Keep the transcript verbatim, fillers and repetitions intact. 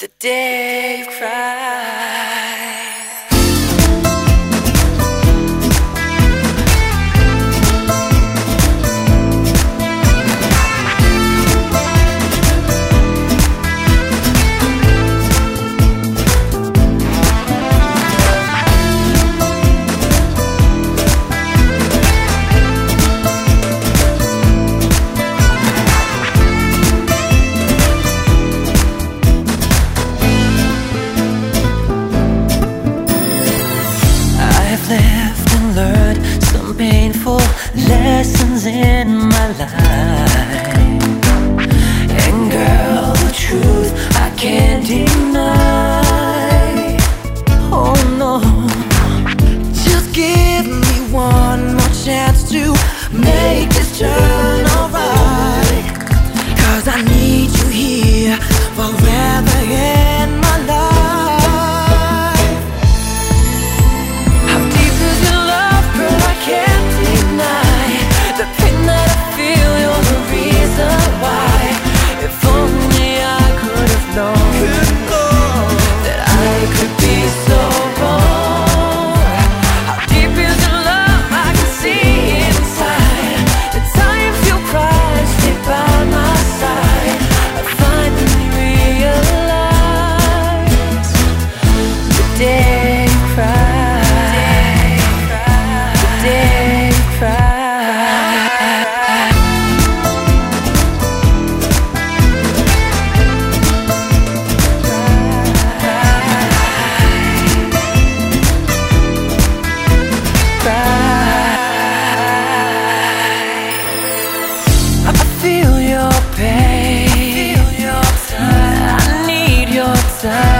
The day you cried. Lived and learned some painful lessons in my life, and girl, the truth I can't deny. Oh no, just give me one more chance to make this turn alright, 'cause I need you here forever in my life. Feel your pain, I need your time.